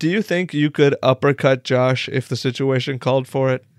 Do you think you could uppercut Josh if the situation called for it?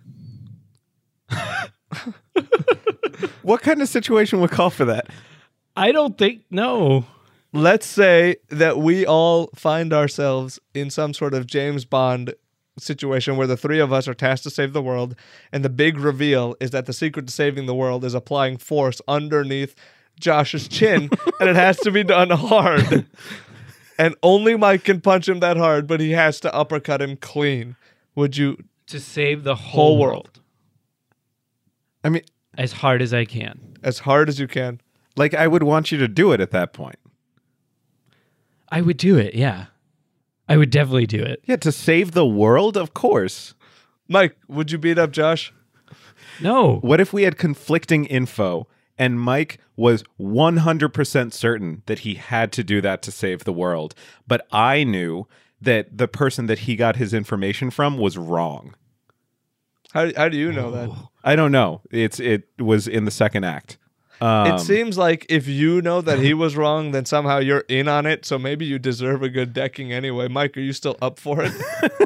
What kind of situation would call for that? I don't think, no. Let's say that we all find ourselves in some sort of James Bond situation where the three of us are tasked to save the world, and the big reveal is that the secret to saving the world is applying force underneath Josh's chin, and it has to be done hard. And only Mike can punch him that hard, but he has to uppercut him clean. Would you? To save the whole world. I mean, As hard as I can. As hard as you can. like, I would want you to do it at that point. I would do it, yeah. I would definitely do it. Yeah, to save the world, of course. Mike, would you beat up Josh? No. What if we had conflicting info and Mike was 100% certain that he had to do that to save the world, but I knew that the person that he got his information from was wrong? How do you know that? I don't know. It was in the second act. It seems like if you know that he was wrong, then somehow you're in on it, so maybe you deserve a good decking anyway. Mike, are you still up for it?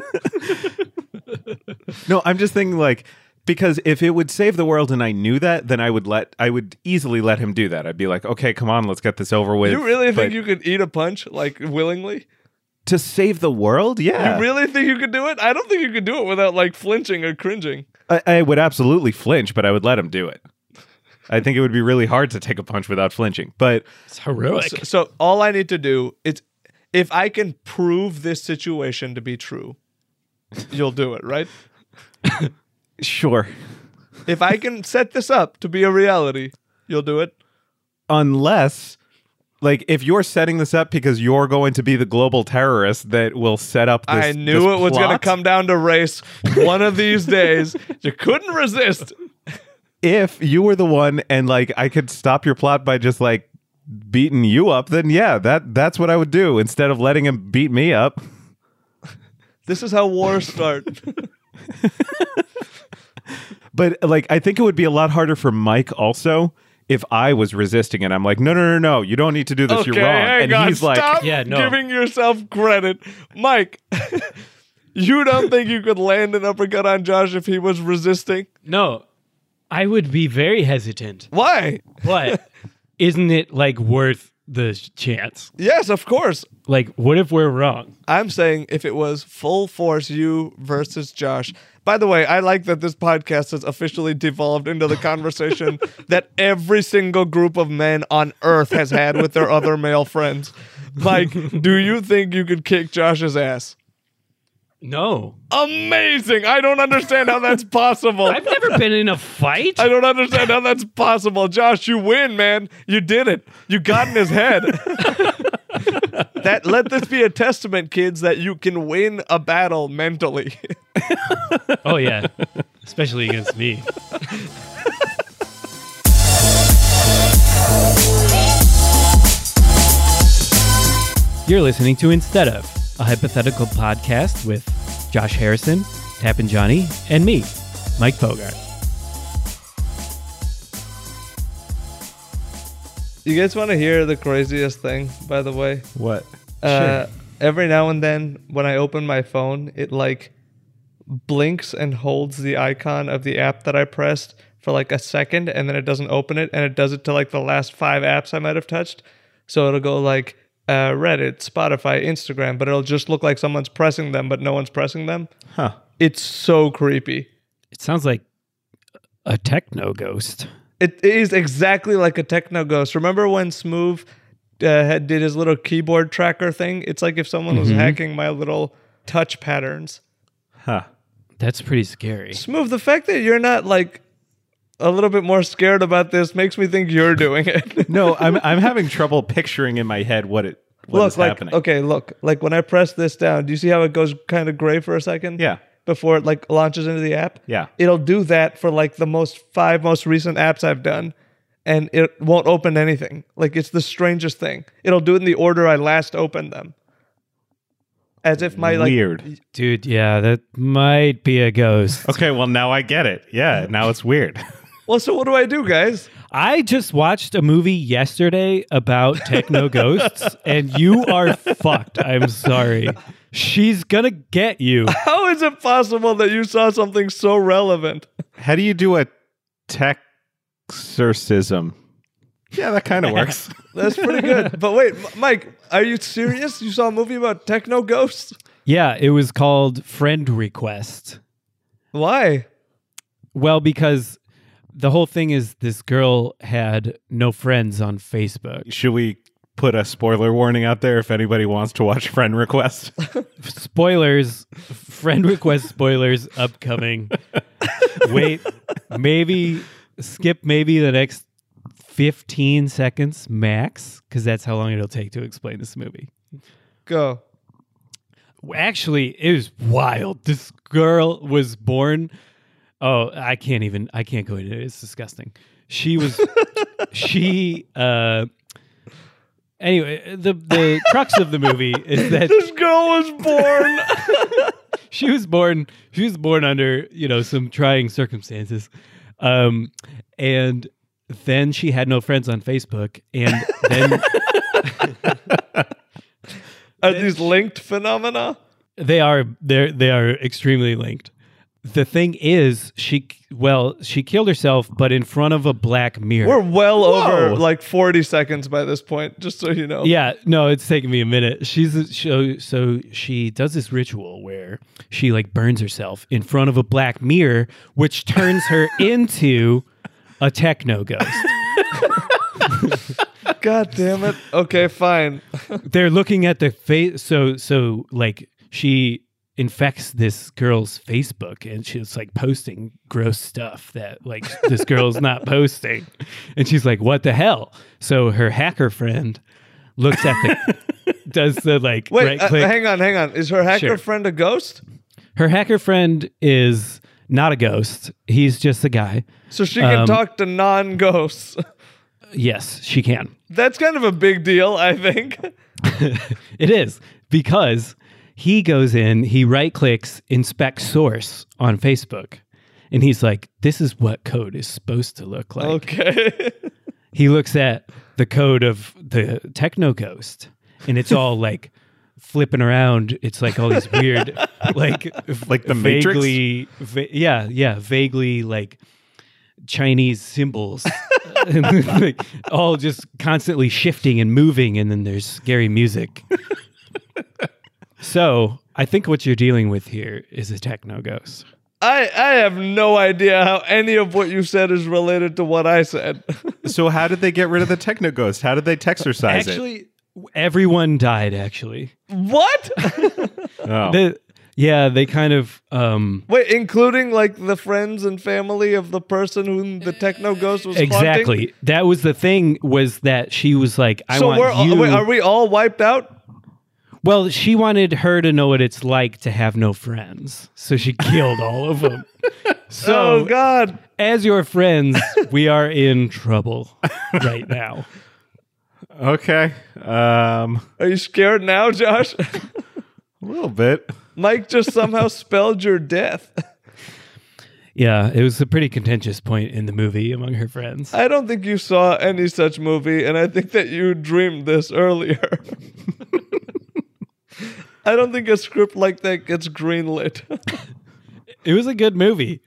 No, I'm just thinking, like, because if it would save the world and I knew that, then I would easily let him do that. I'd be like, okay, come on, let's get this over with. You really think But you could eat a punch, like, willingly? to save the world? Yeah. You really think you could do it? I don't think you could do it without, like, flinching or cringing. I would absolutely flinch, but I would let him do it. I think it would be really hard to take a punch without flinching. But It's heroic. So all I need to do is, if I can prove this situation to be true, you'll do it, right? sure. If I can set this up to be a reality, you'll do it. Unless, like, if you're setting this up because you're going to be the global terrorist that will set up this I knew it was going to plot, come down to race one of these days. You couldn't resist. If you were the one and, like, I could stop your plot by just, like, beating you up, then yeah, that's what I would do instead of letting him beat me up. This is how wars start. But, like, I think it would be a lot harder for Mike also if I was resisting it. I'm like, no, you don't need to do this. Okay, You're wrong. hang And on. he's like, Stop Yeah, no. giving yourself credit. Mike, you don't think you could land an uppercut on Josh if he was resisting? No. I would be very hesitant. Why? But isn't it, like, worth the chance? Yes, of course. Like, what if we're wrong? I'm saying if it was full force you versus Josh. By the way, I like that this podcast has officially devolved into the conversation that every single group of men on Earth has had with their other male friends. Mike, do you think you could kick Josh's ass? No. Amazing! I don't understand how that's possible. I've never been in a fight. I don't understand how that's possible. Josh, you win, man. You did it. You got in his head. Let this be a testament, kids, that you can win a battle mentally. Oh, yeah. Especially against me. You're listening to Instead Of, a hypothetical podcast with Josh Harrison, Tappin' Johnny, and me, Mike Bogart. You guys want to hear the craziest thing, by the way? what? Every now and then, when I open my phone, it like blinks and holds the icon of the app that I pressed for like a second, and then it doesn't open it, and it does it to like the last 5 apps I might have touched. So it'll go like Reddit, Spotify, Instagram, but it'll just look like someone's pressing them, but no one's pressing them. Huh. It's so creepy. It sounds like a techno ghost. It is exactly like a techno ghost. Remember when Smooth did his little keyboard tracker thing? It's like if someone was hacking my little touch patterns. Huh. That's pretty scary. Smooth, the fact that you're not like a little bit more scared about this makes me think you're doing it. No, I'm having trouble picturing in my head what is happening. Okay, look, like when I press this down, do you see how it goes kind of gray for a second? Yeah. Before it like launches into the app? Yeah. It'll do that for like the 5 most recent apps I've done, and it won't open anything. Like it's the strangest thing. It'll do it in the order I last opened them. As if my Weird. Dude, yeah, that might be a ghost. Okay, well, now I get it. Yeah, now it's weird. Well, so what do I do, guys? I just watched a movie yesterday about techno ghosts, and you are fucked. I'm sorry. She's gonna get you. How is it possible that you saw something so relevant? How do you do a texorcism? Yeah, that kind of works. That's pretty good. But wait, Mike, are you serious? You saw a movie about techno ghosts? Yeah, it was called Friend Request. Why? Well, because the whole thing is this girl had no friends on Facebook. Should we put a spoiler warning out there if anybody wants to watch Friend Request? Spoilers, Friend Request spoilers upcoming. Wait, skip the next 15 seconds max, because that's how long it'll take to explain this movie. Go. Actually, it was wild. This girl was born. Oh, I can't go into it. It's disgusting. Anyway, the crux of the movie is that This girl was born. she was born under, some trying circumstances. And then she had no friends on Facebook, and then Are these linked phenomena? they are extremely linked. The thing is, she killed herself, but in front of a black mirror. We're well Whoa. over like 40 seconds by this point, just so you know. Yeah, no, it's taken me a minute. So she does this ritual where she like burns herself in front of a black mirror, which turns her into a techno ghost. God damn it. Okay, fine. They're looking at the face. So like she infects this girl's Facebook, and she's like posting gross stuff that like this girl's not posting, and she's like, "What the hell?" So her hacker friend looks at does the like Wait, right click. hang on. Is her hacker Sure. friend a ghost? Her hacker friend is not a ghost. He's just a guy. So she can talk to non-ghosts. Yes, she can. That's kind of a big deal, I think. It is, because he goes in, he right clicks, inspect source on Facebook, and he's like, this is what code is supposed to look like. Okay. He looks at the code of the Techno Ghost, and it's all like flipping around. It's like all these weird, like the Matrix? vaguely like Chinese symbols, and, like, all just constantly shifting and moving, and then there's scary music. So I think what you're dealing with here is a techno ghost. I have no idea how any of what you said is related to what I said. So how did they get rid of the techno ghost? How did they texercise it? Actually, everyone died, actually. What? Oh. They kind of... Wait, including like the friends and family of the person whom the techno ghost was exactly. haunting? That was the thing, was that she was like, I So want you... wait, are we all wiped out? Well, she wanted her to know what it's like to have no friends. So she killed all of them. So, Oh God. as your friends, we are in trouble right now. Okay. Are you scared now, Josh? A little bit. Mike just somehow spelled your death. Yeah, it was a pretty contentious point in the movie among her friends. I don't think you saw any such movie, and I think that you dreamed this earlier. I don't think a script like that gets greenlit. It was a good movie.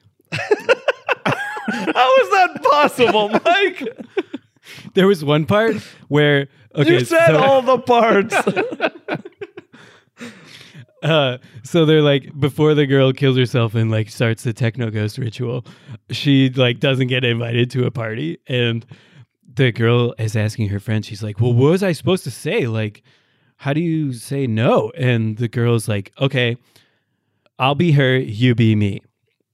How is that possible, Mike? There was one part where... Okay, You said all the parts. So they're like, before the girl kills herself and like starts the techno ghost ritual, she like doesn't get invited to a party, and the girl is asking her friend, she's like, well, what was I supposed to say? Like, how do you say no? And the girl's like, okay, I'll be her, you be me.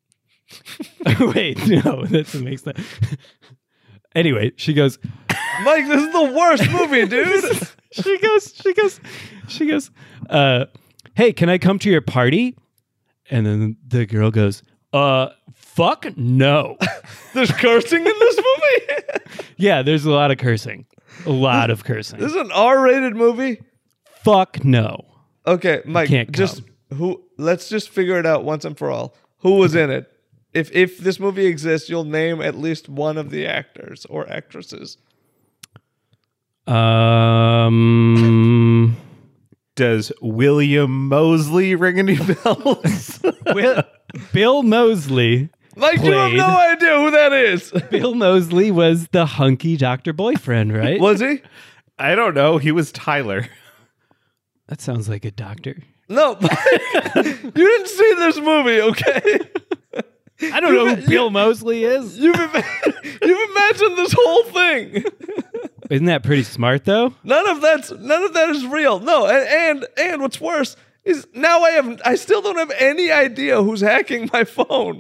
Wait, no, that doesn't make sense. Anyway, she goes, Mike, this is the worst movie, dude. she goes, hey, can I come to your party? And then the girl goes, fuck no. There's cursing in this movie? Yeah, there's a lot of cursing. A lot of cursing. This is an R-rated movie? Fuck no. Okay, Mike, can't let's just figure it out once and for all. Who was in it? If this movie exists, you'll name at least one of the actors or actresses. Does William Mosley ring any bells? Bill Mosley. Mike, you have played- no idea who that is. Bill Mosley was the hunky doctor boyfriend, right? Was he? I don't know. He was Tyler. That sounds like a doctor. No. You didn't see this movie, okay? I don't know who Bill Mosley is. You've imagined this whole thing. Isn't that pretty smart, though? None of that is real. No, and what's worse is now I still don't have any idea who's hacking my phone.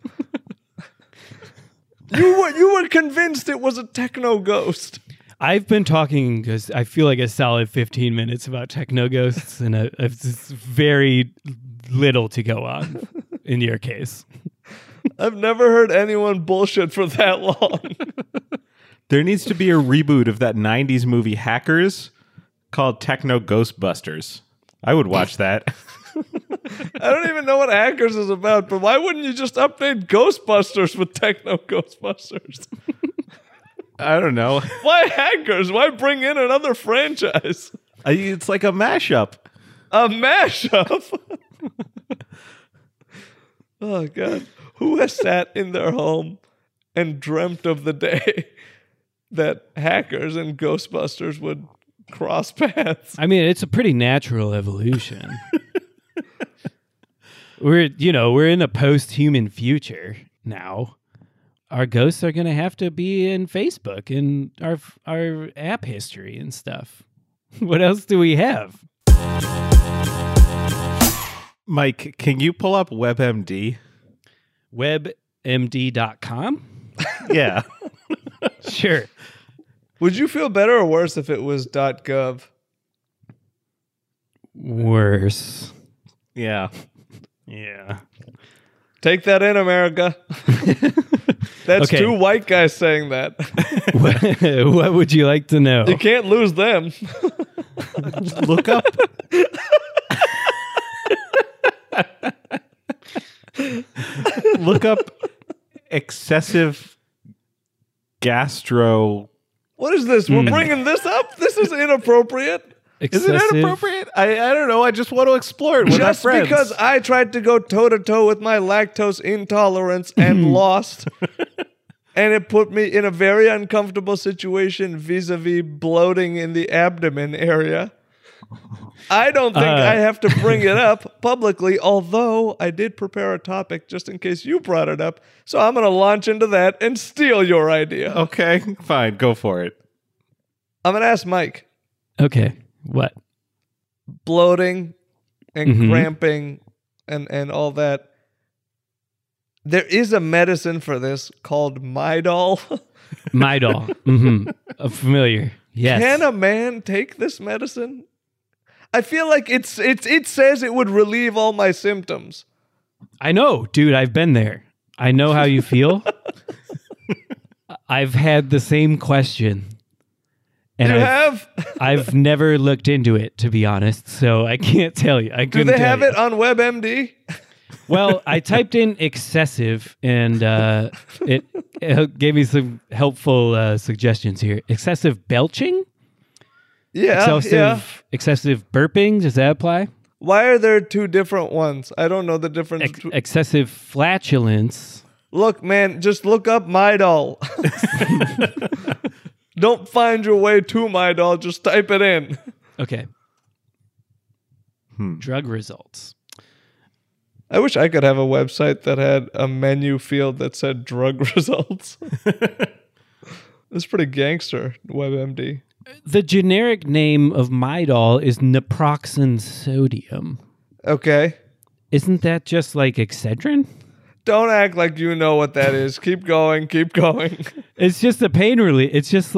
You were convinced it was a techno ghost. I've been talking because I feel like a solid 15 minutes about techno ghosts, and I've just very little to go on in your case. I've never heard anyone bullshit for that long. There needs to be a reboot of that 90s movie Hackers called Techno Ghostbusters. I would watch that. I don't even know what Hackers is about, but why wouldn't you just update Ghostbusters with Techno Ghostbusters? I don't know. Why Hackers? Why bring in another franchise? It's like a mashup. A mashup? Oh, God. Who has sat in their home and dreamt of the day that Hackers and Ghostbusters would cross paths? I mean, it's a pretty natural evolution. We're in a post-human future now. Our ghosts are going to have to be in Facebook and our app history and stuff. What else do we have? Mike, can you pull up WebMD? WebMD.com? Yeah. Sure. Would you feel better or worse if it was .gov? Worse. Yeah. Yeah. Take that in, America. That's Okay. two white guys saying that. What would you like to know? You can't lose them. Look up. Look up excessive gastro. What is this? We're bringing this up? This is inappropriate. Is it inappropriate? I don't know. I just want to explore it with Just my friends. because I tried to go toe-to-toe with my lactose intolerance and lost. And it put me in a very uncomfortable situation vis-a-vis bloating in the abdomen area. I don't think I have to bring it up publicly, although I did prepare a topic just in case you brought it up. So I'm going to launch into that and steal your idea. Okay, fine. Go for it. I'm going to ask Mike. Okay. What? Bloating and cramping and all that. There is a medicine for this called Midol. Midol. Mm-hmm. Familiar. Yes. Can a man take this medicine? I feel like it says it would relieve all my symptoms. I know, dude. I've been there. I know how you feel. I've had the same question. And You have? I've never looked into it, to be honest, so I can't tell you. Do they have it on WebMD? Well, I typed in excessive, and it gave me some helpful suggestions here. Excessive belching? Yeah, yeah. Excessive burping? Does that apply? Why are there two different ones? I don't know the difference. Excessive flatulence. Look, man, just look up Midol. Don't find your way to Midol. Just type it in. Okay. Drug results. I wish I could have a website that had a menu field that said drug results. It's pretty gangster, WebMD. The generic name of Midol is naproxen sodium. Okay. Isn't that just like Excedrin? Don't act like you know what that is. Keep going. Keep going. It's just a pain relief. It's an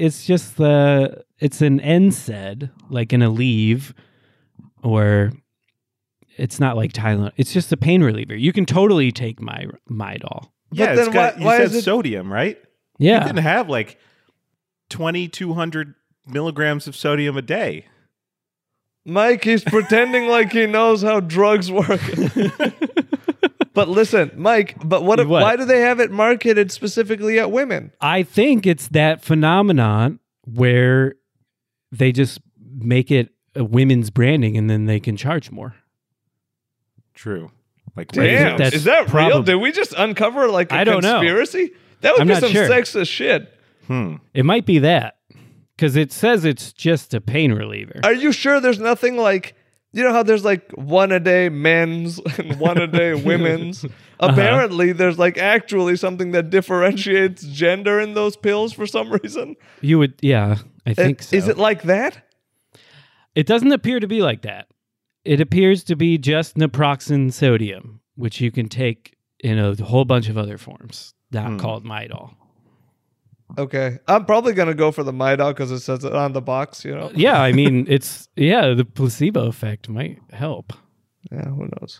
NSAID, like an Aleve, or it's not like Tylenol. It's just a pain reliever. You can totally take Midol. Yeah, then it's got, why you is said it- sodium, right? Yeah. You can have like 2,200 milligrams of sodium a day. Mike, he's pretending like he knows how drugs work. But listen, Mike, What? why do they have it marketed specifically at women? I think it's that phenomenon where they just make it women's branding, and then they can charge more. True. Like Damn, that's is that real? probably- Did we just uncover like a I don't know. conspiracy? That would I'm be not some sure. sexist shit. It might be that because it says it's just a pain reliever. Are you sure there's nothing like, you know how there's like one a day men's and one a day women's? Apparently there's like actually something that differentiates gender in those pills for some reason. You would, yeah, I think so. Is it like that? It doesn't appear to be like that. It appears to be just naproxen sodium, which you can take in a whole bunch of other forms, not called Midol. Okay. I'm probably going to go for the Midol because it says it on the box, you know? Yeah, I mean, the placebo effect might help. Yeah, who knows?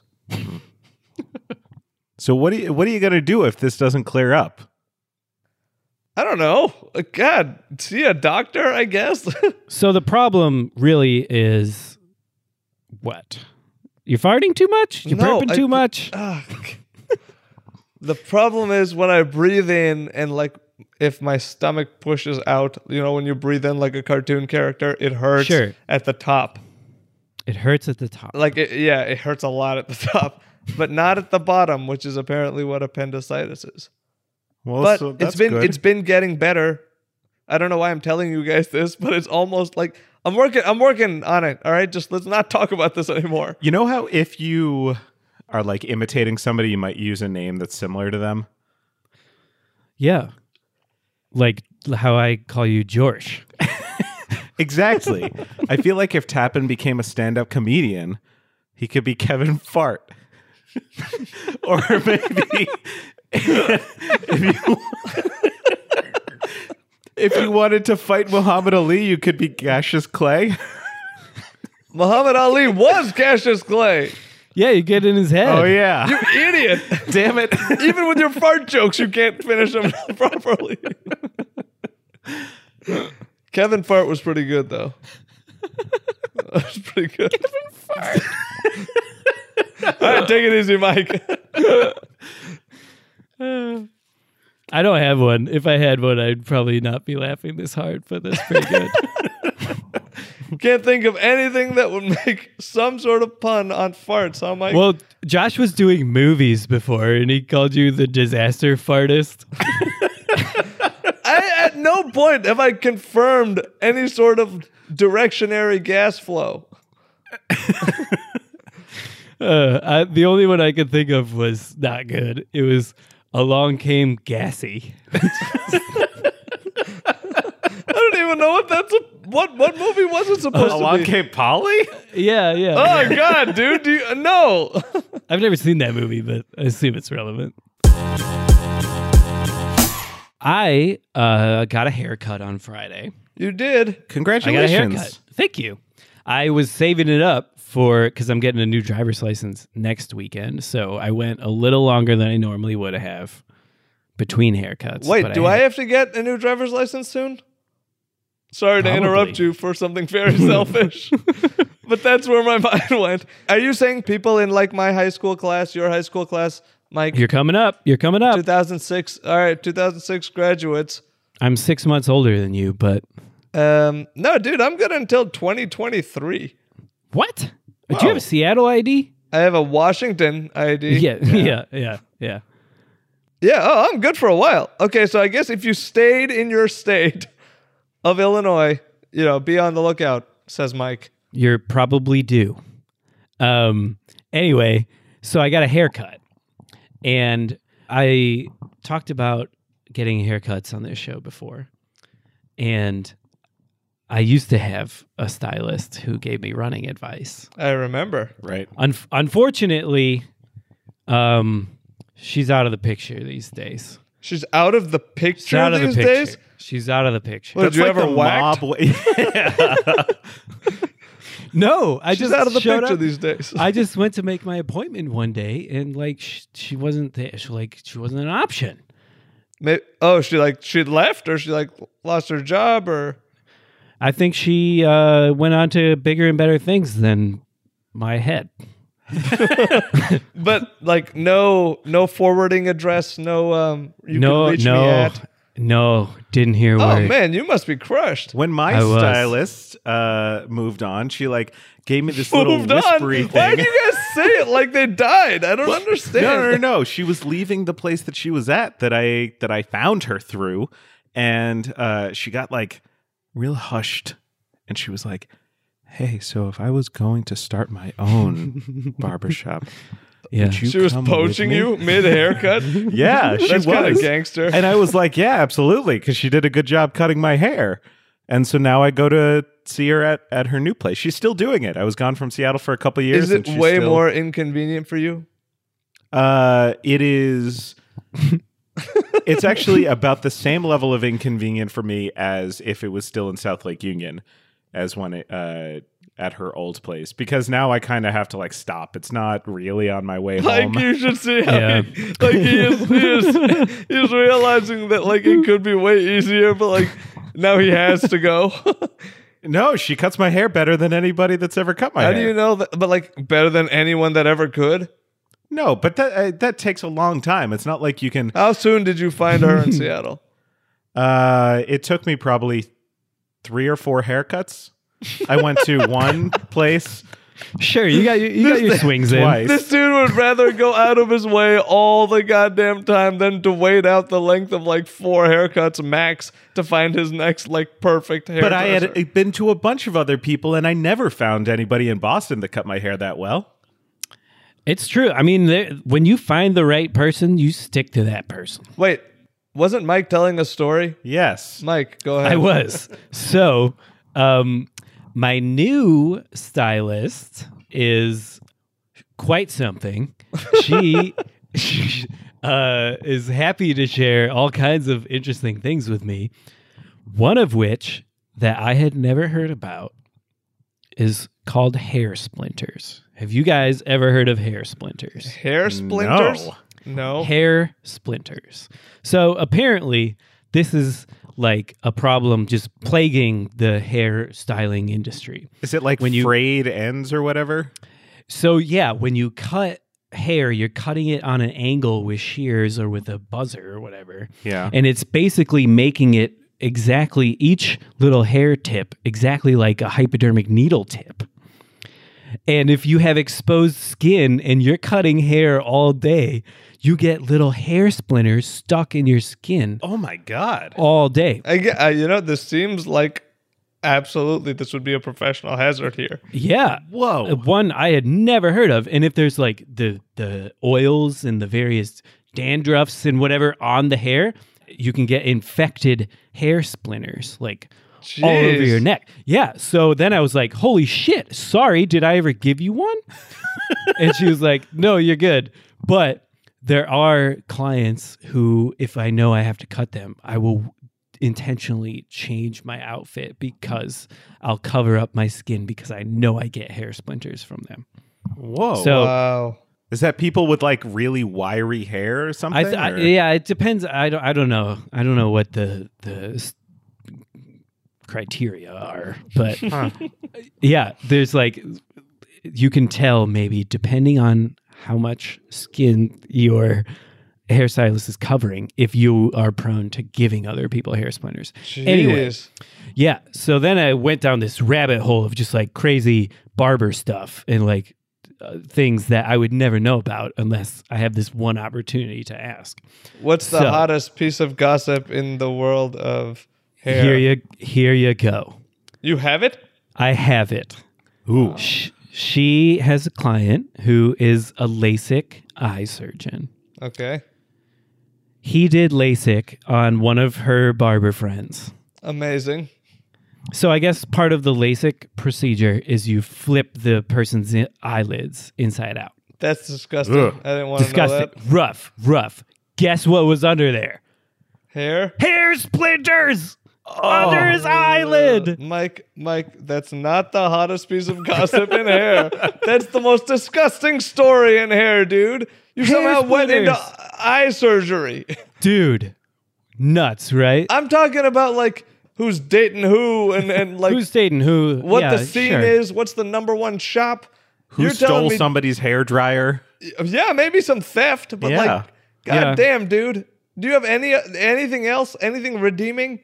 So what are you going to do if this doesn't clear up? I don't know. God, see a doctor, I guess. So the problem really is what? You're farting too much? You're No, burping too much? The problem is when I breathe in and like if my stomach pushes out, you know, when you breathe in like a cartoon character, it hurts Sure. at the top. It hurts at the top. Like, it hurts a lot at the top, but not at the bottom, which is apparently what appendicitis is. Well, But so that's it's been getting better. I don't know why I'm telling you guys this, but it's almost like I'm working on it. All right, just let's not talk about this anymore. You know how if you are like imitating somebody, you might use a name that's similar to them? Yeah. Like how I call you George. Exactly. I feel like if Tappan became a stand-up comedian, he could be Kevin Fart. Or maybe if you wanted to fight Muhammad Ali, you could be Cassius Clay. Muhammad Ali was Cassius Clay. Yeah, you get in his head. Oh yeah. You idiot. Damn it. Even with your fart jokes, you can't finish them properly. Kevin Fart was pretty good, though. That was pretty good. Kevin Fart. All right, take it easy, Mike. I don't have one. If I had one, I'd probably not be laughing this hard, but that's pretty good. Can't think of anything that would make some sort of pun on farts, huh, Mike? Well, Josh was doing movies before, and he called you the disaster fartist. At no point have I confirmed any sort of directionary gas flow. The only one I could think of was not good. It was Along Came Gassy. I don't even know what that's. What movie was it supposed to Along be? Came Polly? Yeah. Oh God, dude! No. I've never seen that movie, but I assume it's relevant. I got a haircut on Friday. You did. I got a Congratulations. haircut. Thank you. I was saving it up because I'm getting a new driver's license next weekend. So I went a little longer than I normally would have between haircuts. Wait, but do I have to get a new driver's license soon? Sorry to Probably. interrupt you for something very selfish, but that's where my mind went. Are you saying people in like my high school class, your high school class, Mike, You're coming up. 2006? All right, 2006 graduates. I'm 6 months older than you, but No, dude, I'm good until 2023. what? Do Wow. you have a Seattle ID? I have a Washington ID. Yeah. Yeah, oh, I'm good for a while. Okay, so I guess if you stayed in your state of Illinois, be on the lookout, says Mike. You're probably due. Anyway, so I got a haircut, and I talked about getting haircuts on this show before, and I used to have a stylist who gave me running advice. I remember. Right. Unfortunately, she's out of the picture these days. She's out of the picture She's out of these the picture. days? She's out of the picture. What, did you ever the whacked? mob way. No, I She's just out of the showed picture up. these days. I just went to make my appointment one day, and like she wasn't there. She wasn't an option. She left, or she lost her job, or I think she went on to bigger and better things than my head. but no forwarding address, no you No, can reach no. me at. No, didn't hear a Oh word. man, you must be crushed. When my I was. stylist moved on, she like gave me this little Moved on. whispery Why thing. do you guys say it like they died? I don't understand. No. She was leaving the place that she was at that I found her through, and she got like real hushed, and she was like, "Hey, so if I was going to start my own barbershop, Yeah. would you She was come with poaching me?" you mid haircut. Yeah, she That's kind of was. gangster. And I was like, "Yeah, absolutely," because she did a good job cutting my hair. And so now I go to see her at her new place. She's still doing it. I was gone from Seattle for a couple of years. Is it and she's way still- more inconvenient for you? It is. It's actually about the same level of inconvenient for me as if it was still in South Lake Union, as when it at her old place, because now I kind of have to like stop. It's not really on my way Like home. you should see how Yeah. he's realizing that like it could be way easier, but like now he has to go. No, she cuts my hair better than anybody that's ever cut my How hair. do you know that? But like better than anyone that ever could. No, but that takes a long time. It's not like you can. How soon did you find her in Seattle? It took me probably 3 or 4 haircuts. I went to one place Sure, you got your swings in. twice. This dude would rather go out of his way all the goddamn time than to wait out the length of like 4 haircuts max to find his next like perfect hair. But I had been to a bunch of other people, and I never found anybody in Boston that cut my hair that well. It's true. I mean, when you find the right person, you stick to that person. Wait, wasn't Mike telling a story? Yes. Mike, go ahead. I was. So, my new stylist is quite something. She is happy to share all kinds of interesting things with me. One of which that I had never heard about is called hair splinters. Have you guys ever heard of hair splinters? Hair splinters? No. No. Hair splinters. So apparently, this is like a problem just plaguing the hair styling industry. Is it like When you- frayed ends or whatever? So yeah, when you cut hair, you're cutting it on an angle with shears or with a buzzer or whatever. Yeah. And it's basically making it exactly each little hair tip exactly like a hypodermic needle tip. And if you have exposed skin and you're cutting hair all day, you get little hair splinters stuck in your skin Oh my God. all day. I get, this seems like absolutely this would be a professional hazard here. Yeah. Whoa. One I had never heard of. And if there's like the oils and the various dandruffs and whatever on the hair, you can get infected hair splinters like all over Jeez. your neck. Yeah. So then I was like, holy shit. Sorry. Did I ever give you one? And she was like, no, you're good. But there are clients who, if I know I have to cut them, I will intentionally change my outfit because I'll cover up my skin because I know I get hair splinters from them. Whoa. So Wow. Is that people with like really wiry hair or something? or- yeah, it depends. I don't know. I don't know what the criteria are, but yeah, there's like you can tell maybe depending on how much skin your hairstylist is covering if you are prone to giving other people hair splinters. Anyway, Jeez. yeah. So then I went down this rabbit hole of just like crazy barber stuff and like things that I would never know about unless I have this one opportunity to ask. What's the So- hottest piece of gossip in the world of hair? Here you go. You have it? I have it. Ooh. She has a client who is a LASIK eye surgeon. Okay. He did LASIK on one of her barber friends. Amazing. So I guess part of the LASIK procedure is you flip the person's eyelids inside out. That's disgusting. Ugh. I didn't want to know Disgusting. that. Rough. Guess what was under there? Hair? Hair splinters under his eyelid. Mike, that's not the hottest piece of gossip in hair. That's the most disgusting story in hair, dude. You Hair somehow went into splinters. eye surgery. Dude, nuts, right? I'm talking about like who's dating who and like Who's dating who? what Yeah, the scene sure. is, what's the number one shop. Who You're telling stole me, somebody's hair dryer? Yeah, maybe some theft, but Yeah. like, god Yeah. damn, dude. Do you have anything else? Anything redeeming?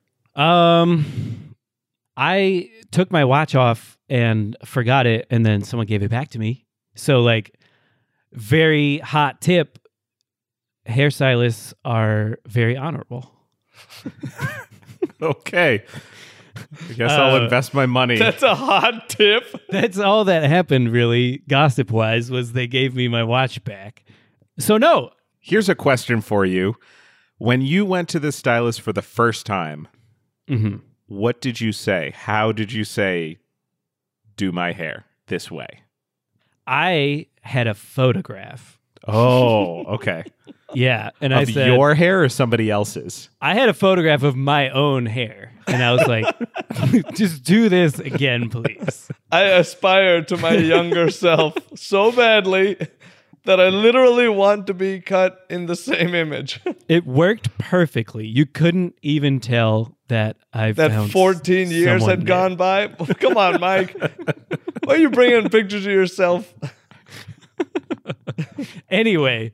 I took my watch off and forgot it, and then someone gave it back to me. So, like, very hot tip: hairstylists are very honorable. Okay. I guess I'll invest my money. That's a hot tip. That's all that happened, really, gossip-wise, was they gave me my watch back. So, no. Here's a question for you. When you went to the stylist for the first time, what did you say? How did you say, do my hair this way? I had a photograph. Oh, okay. Yeah. And I Of said, your hair or somebody else's? I had a photograph of my own hair. And I was like, just do this again, please. I aspire to my younger self so badly that I literally want to be cut in the same image. It worked perfectly. You couldn't even tell that I That found 14 years someone had gone by. Come on, Mike. Why are you bringing pictures of yourself? Anyway,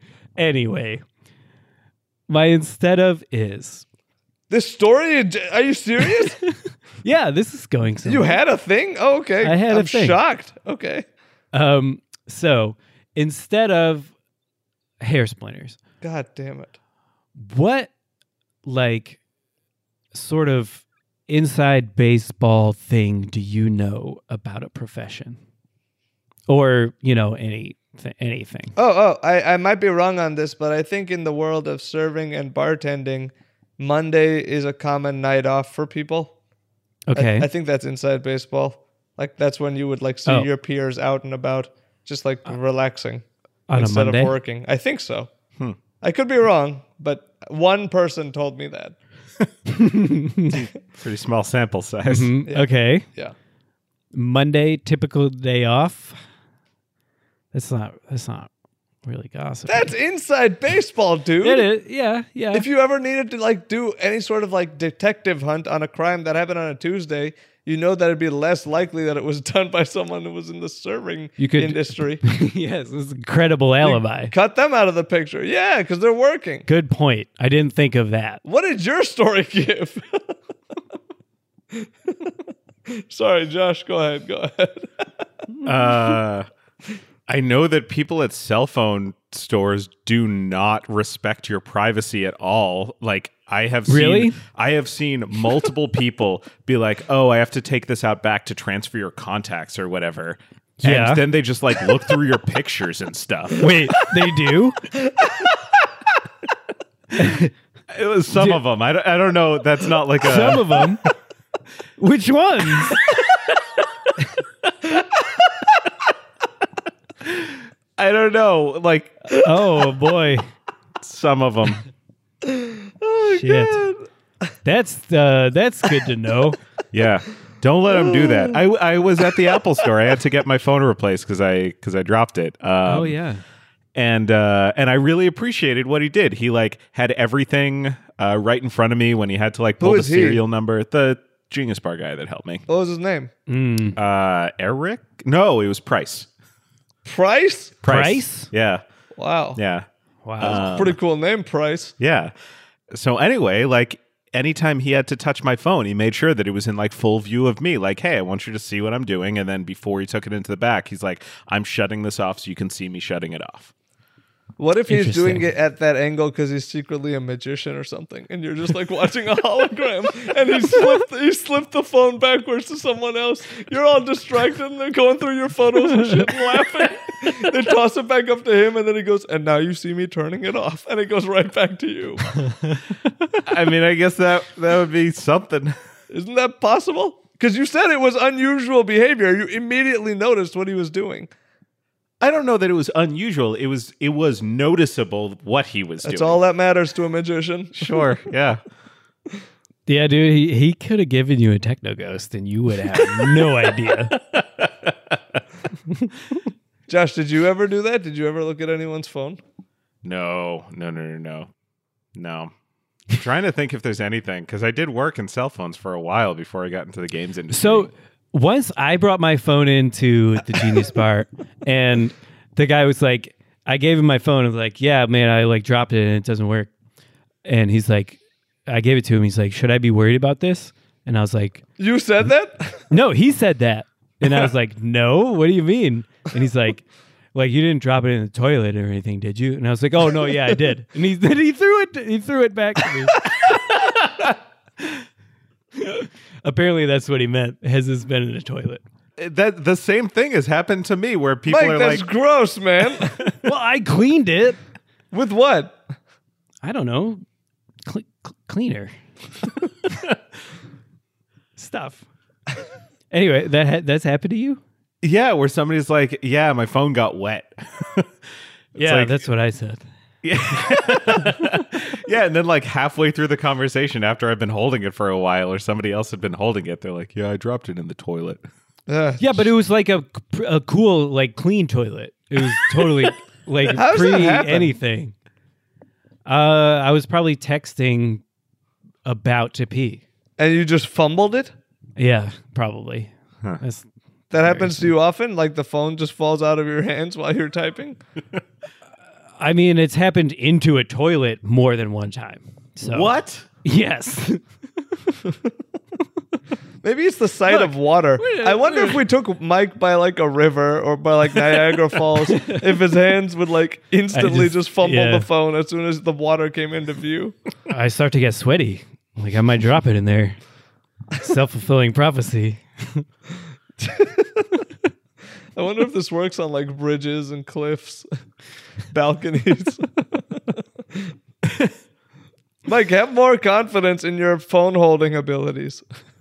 my instead of is, This story? Are you serious? yeah, this is going somewhere. You had a thing? Oh, okay. I had a I'm thing. shocked. Okay. So instead of hair splinters, God damn it. what like sort of inside baseball thing do you know about a profession? Or, anything. I might be wrong on this, but I think in the world of serving and bartending, Monday is a common night off for people. Okay. I think that's inside baseball. Like that's when you would like see your peers out and about, just like relaxing on instead a Monday? of working. I think so. I could be wrong, but one person told me that. Pretty small sample size. Yeah. Okay. Yeah. Monday, typical day off. That's not really gossip. That's inside baseball, dude. It is. Yeah. If you ever needed to like do any sort of like detective hunt on a crime that happened on a Tuesday, you know that it'd be less likely that it was done by someone who was in the serving industry. Yes, this is a credible alibi. Cut them out of the picture. Yeah, because they're working. Good point. I didn't think of that. What did your story give? Sorry, Josh. Go ahead. I know that people at cell phone stores do not respect your privacy at all. Like I have seen multiple people be like, "Oh, I have to take this out back to transfer your contacts or whatever." Yeah. And then they just like look through your pictures and stuff. Wait, they do? It was some of them. I don't know. That's not like a Some of them. Which ones? I don't know. Like Oh boy. some of them. Oh, Shit. God. That's good to know. Yeah. Don't let them do that. I was at the Apple store. I had to get my phone replaced because I dropped it. Oh yeah. And I really appreciated what he did. He like had everything right in front of me when he had to like pull Who the is he? serial number. The Genius Bar guy that helped me. What was his name? Eric? No, it was Price. Price? Price? Yeah. Wow. Yeah. Wow. Pretty cool name, Price. Yeah. So anyway, like anytime he had to touch my phone, he made sure that it was in like full view of me. Like, hey, I want you to see what I'm doing. And then before he took it into the back, he's like, I'm shutting this off so you can see me shutting it off. What if he's doing Interesting. it at that angle because he's secretly a magician or something, and you're just like watching a hologram, and he slipped the phone backwards to someone else. You're all distracted, and they're going through your photos and shit and laughing. They toss it back up to him, and then he goes, "And now you see me turning it off," and it goes right back to you. I mean, I guess that would be something. Isn't that possible? Because you said it was unusual behavior. You immediately noticed what he was doing. I don't know that it was unusual. It was noticeable what he was That's doing. all that matters to a magician. Sure. Yeah. Yeah, dude, he could have given you a techno ghost and you would have no idea. Josh, did you ever do that? Did you ever look at anyone's phone? No. I'm trying to think if there's anything because I did work in cell phones for a while before I got into the games industry. So once I brought my phone into the Genius Bar and the guy was like, I gave him my phone and was like, yeah, man, I like dropped it and it doesn't work. And he's like, I gave it to him. He's like, should I be worried about this? And I was like, You said that? no, he said that. And I was like, no, what do you mean? And he's like, you didn't drop it in the toilet or anything, did you? And I was like, oh no, yeah, I did. And he threw it back to me. Apparently that's what he meant. Has this been in a toilet? That the same thing has happened to me where people Mike, are that's like, gross, man. Well, I cleaned it. With what? I don't know. Cleaner. Stuff. Anyway, that's happened to you? yeah, where somebody's like, yeah, my phone got wet. Yeah, like- that's what I said. Yeah. And then like halfway through the conversation, after I've been holding it for a while, or somebody else had been holding it, they're like, yeah, I dropped it in the toilet. Yeah, but it was like a cool, like clean toilet. It was totally like How does that pre happen? anything. I was probably texting about to pee. And you just fumbled it? Yeah, probably. Huh. That's, That happens to you often? Like the phone just falls out of your hands while you're typing? I mean, it's happened into a toilet more than one time. So. What? Yes. Maybe it's the sight of water. I wonder if we took Mike by like a river or by like Niagara Falls, if his hands would like instantly just fumble yeah. the phone as soon as the water came into view. I start to get sweaty. Like I might drop it in there. Self-fulfilling prophecy. I wonder if this works on like bridges and cliffs, balconies. Mike, have more confidence in your phone holding abilities.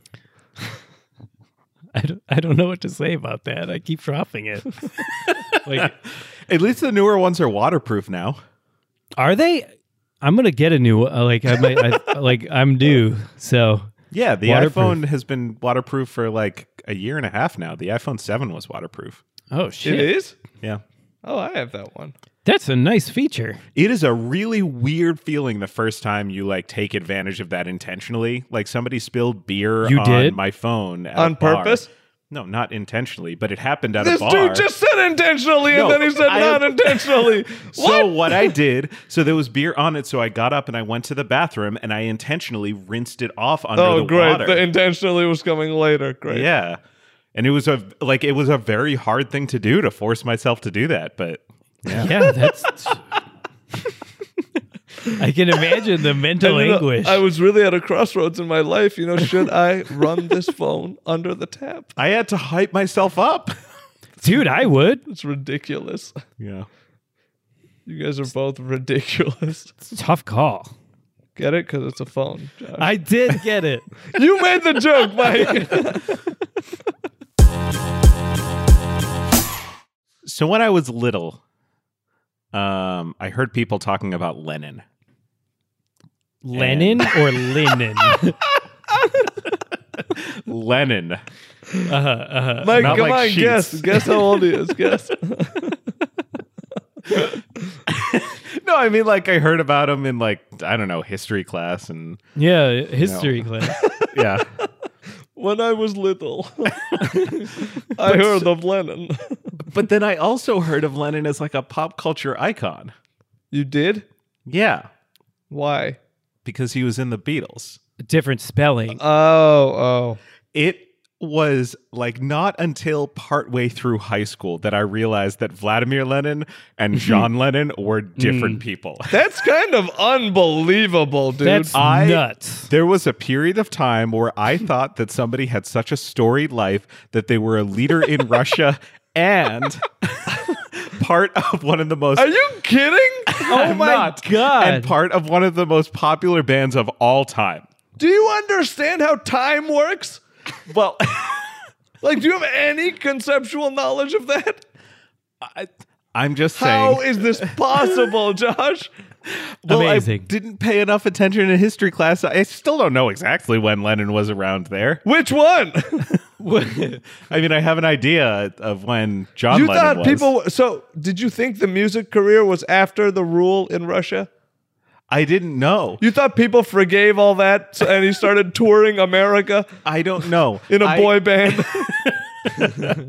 I don't know what to say about that. I keep dropping it. Like, At least the newer ones are waterproof now. are they? I'm gonna get a new one. I'm due. So Yeah, the Waterproof. iPhone has been waterproof for like a year and a half now. The iPhone 7 was waterproof. oh shit, It is? Yeah. Oh, I have that one. that's a nice feature. It is a really weird feeling the first time you like take advantage of that intentionally. Like somebody spilled beer You on did? my phone at On a bar. purpose? No, not intentionally, but it happened at This a bar. dude just said intentionally No, and then he said I- not intentionally. So what I did, so there was beer on it, so I got up and I went to the bathroom and I intentionally rinsed it off under Oh, the great. water. The intentionally was coming later. Great. Yeah. And it was a very hard thing to do, to force myself to do that, but Yeah, that's. I can imagine the mental And, anguish. I was really at a crossroads in my life. Should I run this phone under the tap? I had to hype myself up. Dude, I would. It's ridiculous. Yeah. You guys are both ridiculous. It's a tough call. Get it? Because it's a phone. Josh. I did get it. You made the joke, Mike. So when I was little, I heard people talking about Lenin. Lenin or linen? Lenin. Mike, Not come like on, sheets. guess. Guess how old he is. Guess. No, I mean, like, I heard about him in, like, I don't know, history class. And Yeah, history class. yeah. When I was little, I heard of Lennon. But then I also heard of Lenin as, like, a pop culture icon. You did? Yeah. Why? Because he was in the Beatles. Different spelling. Oh. It was like not until partway through high school that I realized that Vladimir Lenin and John Lennon were different people. That's kind of unbelievable, dude. That's nuts. There was a period of time where I thought that somebody had such a storied life that they were a leader in Russia and part of one of the most Are you kidding? Oh I'm my not. God. And part of one of the most popular bands of all time. Do you understand how time works? Well, Like, do you have any conceptual knowledge of that? I'm just saying. How is this possible, Josh? Well, Amazing. I didn't pay enough attention in history class. I still don't know exactly when Lenin was around there. Which one? I mean, I have an idea of when John You Lennon thought was. people. So, did you think the music career was after the rule in Russia? I didn't know. You thought people forgave all that and he started touring America I don't know. in a boy band?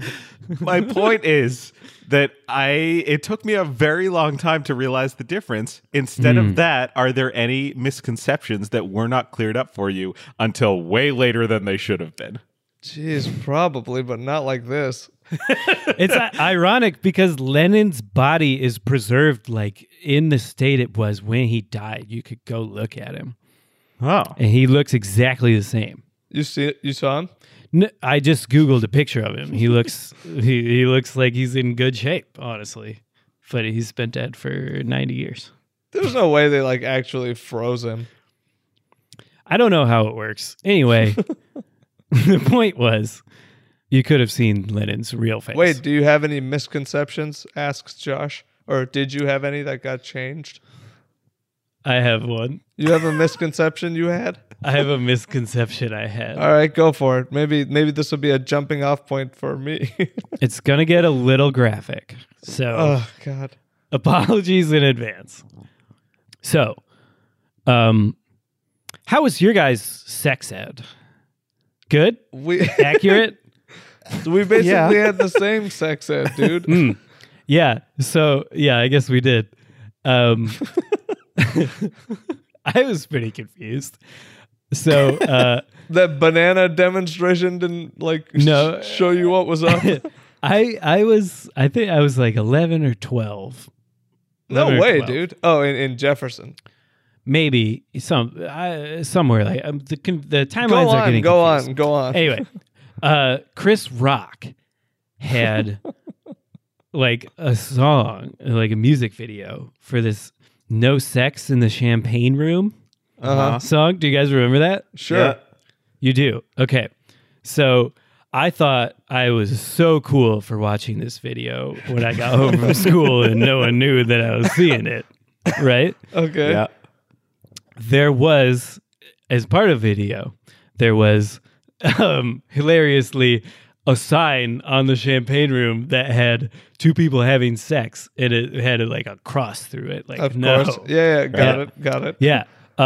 My point is that it took me a very long time to realize the difference. Instead of that, are there any misconceptions that were not cleared up for you until way later than they should have been? Jeez, probably, but not like this. It's ironic because Lenin's body is preserved like in the state it was when he died. You could go look at him. Oh. And he looks exactly the same. You see it? You saw him? No, I just Googled a picture of him. He looks he looks like he's in good shape, honestly. But he's been dead for 90 years. There's no way they like actually froze him. I don't know how it works. Anyway, the point was you could have seen Lenin's real face. Wait, do you have any misconceptions? Asks Josh. Or did you have any that got changed? I have one. You have a misconception you had? I have a misconception I had. All right, go for it. Maybe this will be a jumping off point for me. It's going to get a little graphic. So, Oh, God. apologies in advance. So, how was your guys' sex ed? Good? We Accurate? basically Yeah. had the same sex ed, dude. Yeah. So, yeah, I guess we did. I was pretty confused. So, That banana demonstration didn't like No. show you what was up. I think I was like 11 or 12. No 11 or way, 12. dude. Oh, in Jefferson. Maybe somewhere like the timelines Go are getting on, confused. go on. Anyway, Chris Rock had like a song, like a music video for this "No Sex in the Champagne Room" Uh-huh. song. Do you guys remember that? Sure. Yeah. You do. Okay. So I thought I was so cool for watching this video when I got home from school and no one knew that I was seeing it. Right? Okay. Yeah. There was, as part of video, there was hilariously a sign on the champagne room that had two people having sex, and it had like a cross through it. Like, Of no. course. Yeah, got Yeah. it. Got it. Yeah.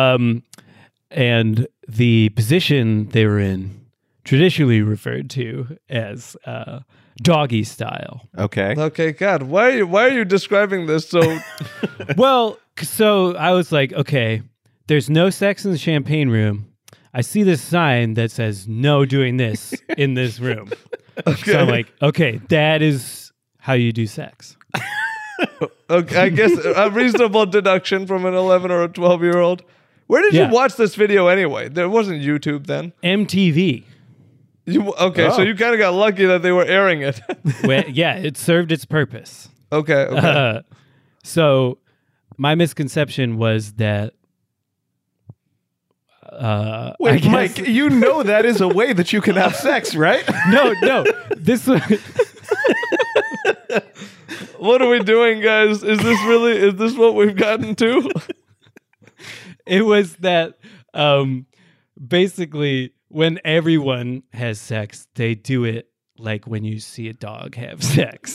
And the position they were in, traditionally referred to as doggy style. Okay. Okay, God, why are you describing this so Well, so I was like, okay, there's no sex in the champagne room. I see this sign that says no doing this in this room. okay. So I'm like, okay, that is how you do sex. Okay, I guess a reasonable deduction from an 11 or a 12-year-old. Where did Yeah. you watch this video anyway? There wasn't YouTube then. MTV. So Oh. you kind of got lucky that they were airing it. Well, yeah, it served its purpose. Okay. So my misconception was that I Wait, guess- Mike, you know that is a way that you can have sex, right? No, this was What are we doing, guys? Is this what we've gotten to? it was that basically when everyone has sex, they do it like when you see a dog have sex.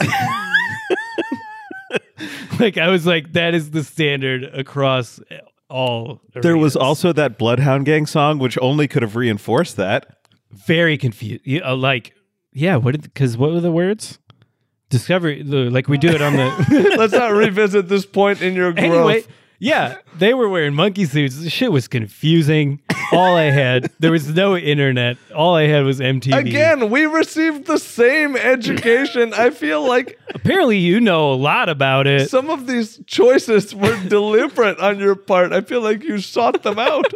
Like I was like, that is the standard across all. There was arenas. also that Bloodhound Gang song, which only could have reinforced that. very confused. Yeah, what were the words? Discovery, like we do it on the. Let's not revisit this point in your growth. Anyway, yeah, they were wearing monkey suits. The shit was confusing. All I had, there was no internet. All I had was MTV. Again, we received the same education. I feel like Apparently, you know a lot about it. some of these choices were deliberate on your part. I feel like you sought them out.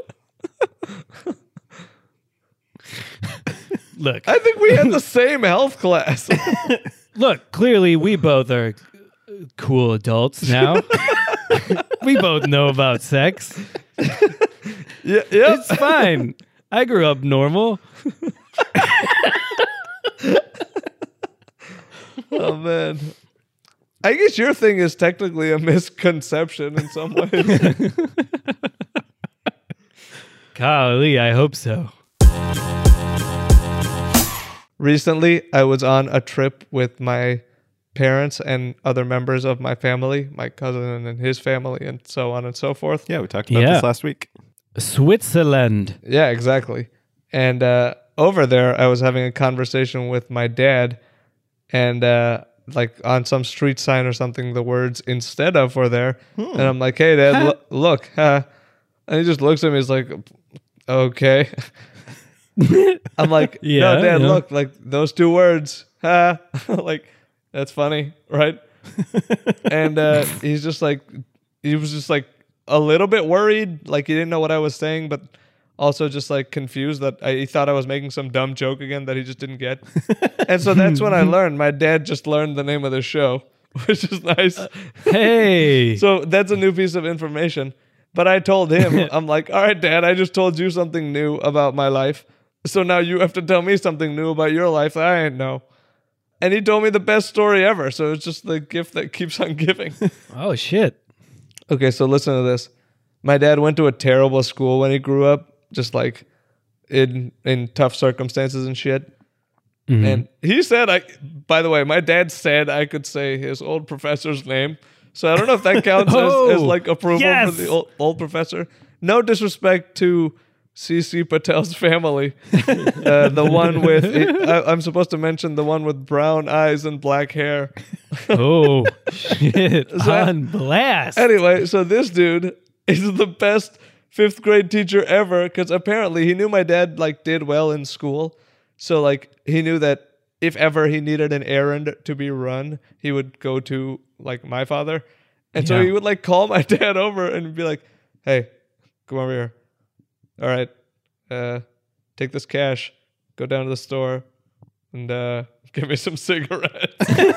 Look, I think we had the same health class. clearly, we both are cool adults now. We both know about sex. Yeah, It's fine. I grew up normal. Oh man. I guess your thing is technically a misconception in some ways. Golly, I hope so. Recently, I was on a trip with my parents and other members of my family, my cousin and his family, and so on and so forth. Yeah, we talked about Yeah. this last week. Switzerland. Yeah, exactly. And over there, I was having a conversation with my dad, and like on some street sign or something, the words "instead of" were there, and I'm like, "Hey, Dad, look," and he just looks at me. He's like, "Okay." I'm like, "No, Dad, look, like those two words, like that's funny, right?" And he was just like a little bit worried, like he didn't know what I was saying, but also just like confused that he thought I was making some dumb joke again that he just didn't get. And so that's when I learned. My dad just learned the name of the show, which is nice. Hey. So that's a new piece of information. But I told him, I'm like, all right, Dad, I just told you something new about my life. So now you have to tell me something new about your life that I didn't know. And he told me the best story ever. So it's just the gift that keeps on giving. Oh, shit. Okay, so listen to this. My dad went to a terrible school when he grew up, just like in tough circumstances and shit. Mm-hmm. And he said, by the way, my dad said I could say his old professor's name. So I don't know if that counts as like approval for the old professor. No disrespect to C.C. Patel's family. The one with, I'm supposed to mention the one with brown eyes and black hair. Oh, shit. On blast. Anyway, so this dude is the best 5th grade teacher ever because apparently he knew my dad like did well in school. So like he knew that if ever he needed an errand to be run, he would go to like my father. And so he would like call my dad over and be like, "Hey, come over here. All right, take this cash, go down to the store, and give me some cigarettes." In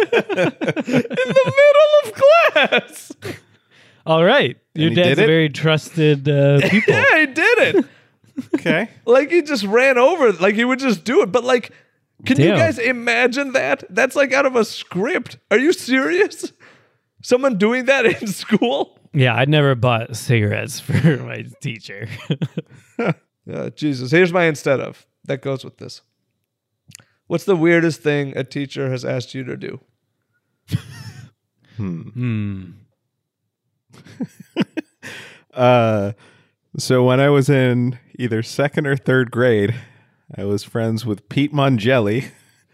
the middle of class. All right. Your dad's a very trusted people. Yeah, he did it. Okay. Like he just ran over, like he would just do it. But like, can you guys imagine that? That's like out of a script. Are you serious? Someone doing that in school? Yeah, I'd never bought cigarettes for my teacher. Jesus. Here's my instead of. That goes with this. What's the weirdest thing a teacher has asked you to do? So when I was in either 2nd or 3rd grade, I was friends with Pete Mongelli.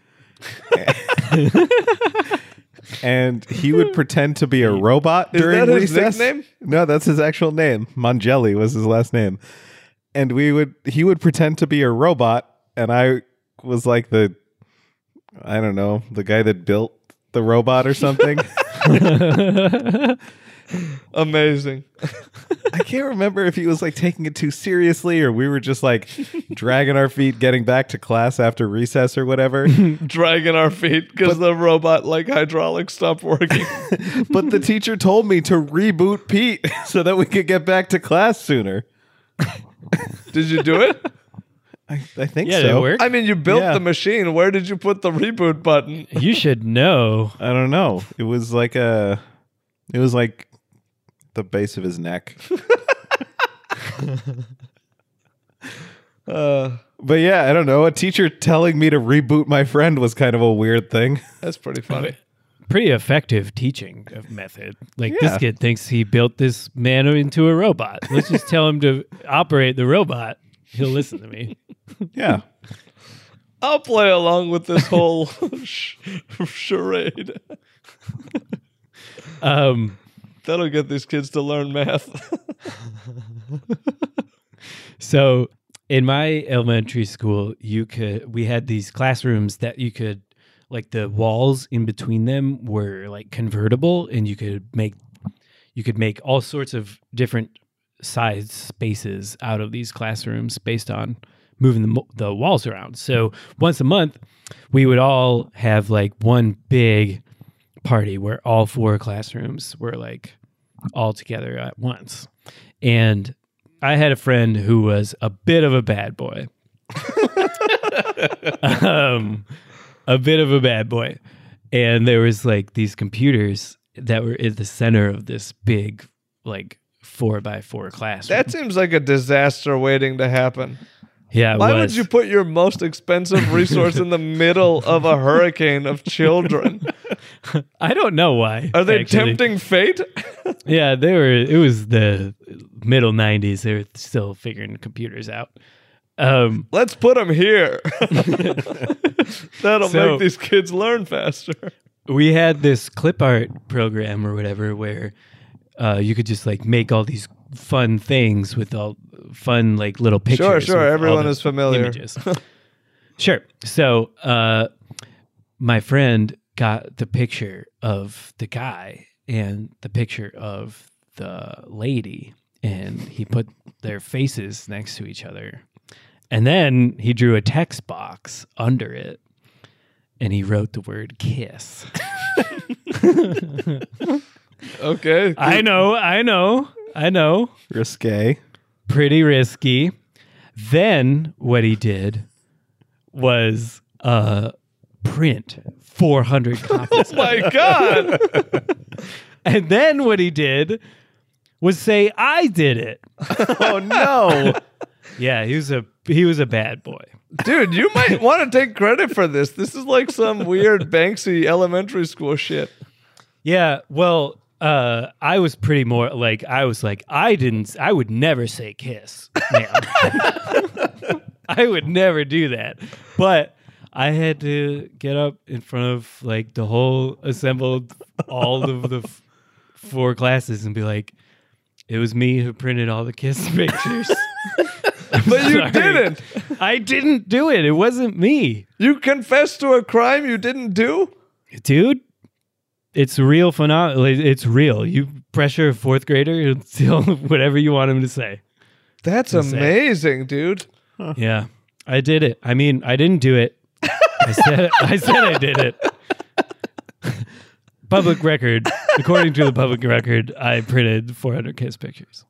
And he would pretend to be a robot during that his recess. nickname? No, that's his actual name. Mongelli was his last name. And he would pretend to be a robot, and I was like the guy that built the robot or something. Amazing. I can't remember if he was like taking it too seriously or we were just like dragging our feet getting back to class after recess or whatever. Dragging our feet because the robot like hydraulics stopped working. But the teacher told me to reboot Pete so that we could get back to class sooner. Did you do it? I think Yeah, so. did it work? I mean, you built Yeah. the machine. Where did you put the reboot button? You should know. I don't know. It was like the base of his neck. But yeah, I don't know. A teacher telling me to reboot my friend was kind of a weird thing. That's pretty funny. Pretty effective teaching method. Like this Yeah. kid thinks he built this man into a robot. Let's just tell him to operate the robot. He'll listen to me. Yeah. I'll play along with this whole charade. That'll get these kids to learn math. So in my elementary school, we had these classrooms that you could, like the walls in between them were like convertible, and you could make all sorts of different size spaces out of these classrooms based on moving the walls around. So once a month, we would all have like one big party where all 4 classrooms were like all together at once. And I had a friend who was a bit of a bad boy. A bit of a bad boy. And there was like these computers that were in the center of this big like 4x4 classroom. That seems like a disaster waiting to happen. Yeah, Why would you put your most expensive resource in the middle of a hurricane of children? I don't know why. Are they actually. tempting fate? Yeah, they were. It was the middle 90s. They were still figuring computers out. Let's put them here. That'll So- make these kids learn faster. We had this clip art program or whatever where you could just like make all these fun things with all fun like little pictures. Sure. with all Everyone the is familiar. Images. Sure. So my friend got the picture of the guy and the picture of the lady, and he put their faces next to each other. And then he drew a text box under it, and he wrote the word kiss. Okay. I know. Risque. Pretty risky. Then what he did was print 400 copies. Oh my God. And then what he did was say, I did it. Oh no. Yeah, he was a bad boy. Dude, you might want to take credit for this. This is like some weird Banksy elementary school shit. Yeah, well, I was pretty more like, I would never say kiss, man. I would never do that. But I had to get up in front of like the whole assembled, all of the 4 classes and be like, it was me who printed all the kiss pictures. But you Sorry. didn't. I didn't do it. It wasn't me. You confessed to a crime you didn't do? Dude, it's real phenomenon. It's real. You pressure a 4th grader, he'll steal whatever you want him to say. That's Insane. amazing, dude. Yeah, I did it. I mean, I didn't do it. I said I did it. Public record. According to the public record, I printed 400 kiss pictures.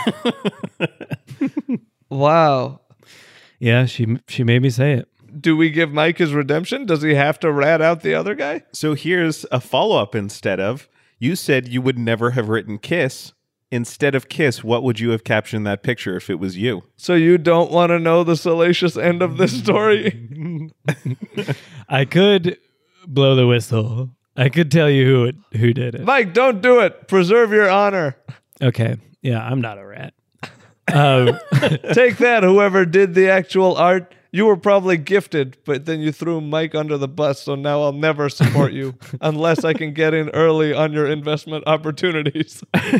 Wow. Yeah, she made me say it. Do we give Mike his redemption? Does he have to rat out the other guy? So here's a follow-up instead of, you said you would never have written kiss. Instead of kiss, what would you have captioned that picture if it was you? So you don't want to know the salacious end of this story? I could blow the whistle. I could tell you who did it. Mike, don't do it. Preserve your honor. Okay. Yeah, I'm not a rat. Take that, whoever did the actual art. You were probably gifted, but then you threw Mike under the bus, so now I'll never support you unless I can get in early on your investment opportunities.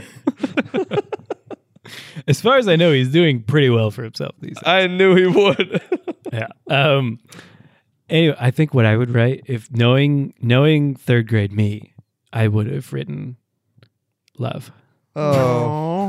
As far as I know, he's doing pretty well for himself these days. I knew he would. Yeah. Anyway, I think what I would write, if knowing 3rd grade me, I would have written love. Oh.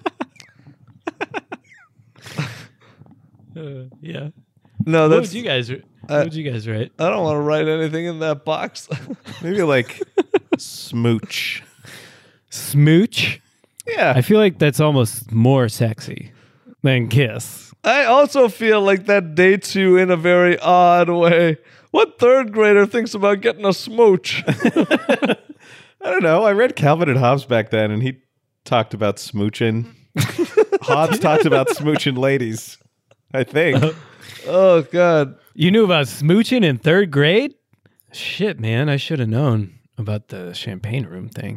Yeah. No, What that's would you guys? What would you guys write? I don't want to write anything in that box. Maybe like smooch. Smooch. Yeah. I feel like that's almost more sexy than kiss. I also feel like that dates you in a very odd way. What 3rd grader thinks about getting a smooch? I don't know. I read Calvin and Hobbes back then, and he talked about smooching. Hobbes talked about smooching ladies, I think. Oh, God. You knew about smooching in 3rd grade? Shit, man. I should have known about the champagne room thing.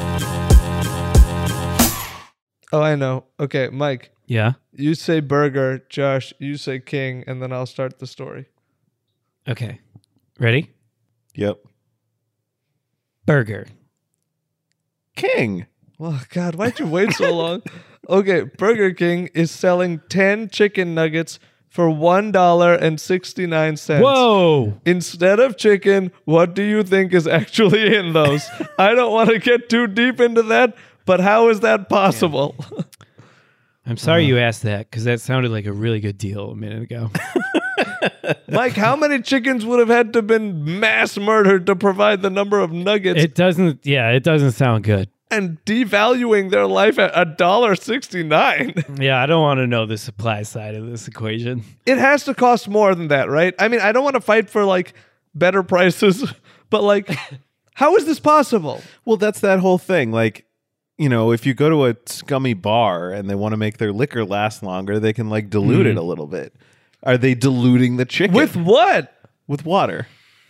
Oh, I know. Okay, Mike, Yeah. you say burger. Josh, you say king, and then I'll start the story. Okay. Ready? Yep. Burger. King. Oh, God, why'd you wait so long? Okay, Burger King is selling 10 chicken nuggets for $1.69. Whoa. Instead of chicken, what do you think is actually in those? I don't want to get too deep into that, but how is that possible? I'm sorry you asked that because that sounded like a really good deal a minute ago. Mike, how many chickens would have had to been mass murdered to provide the number of nuggets It doesn't sound good. and devaluing their life at $1.69? Yeah, I don't want to know the supply side of this equation. It has to cost more than that, right? I mean, I don't want to fight for like better prices, but like, how is this possible? Well, that's that whole thing. Like, you know, if you go to a scummy bar and they want to make their liquor last longer, they can like dilute it a little bit. Are they diluting the chicken With what? with water?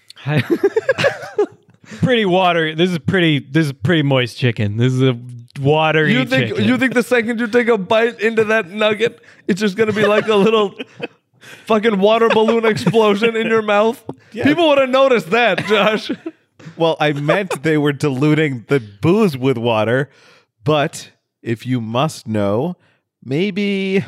Pretty water. This is pretty moist chicken. This is a watery You think chicken. you think the second you take a bite into that nugget, it's just gonna be like a little fucking water balloon explosion in your mouth. Yeah. People would have noticed that, Josh. Well, I meant they were diluting the booze with water, but if you must know, maybe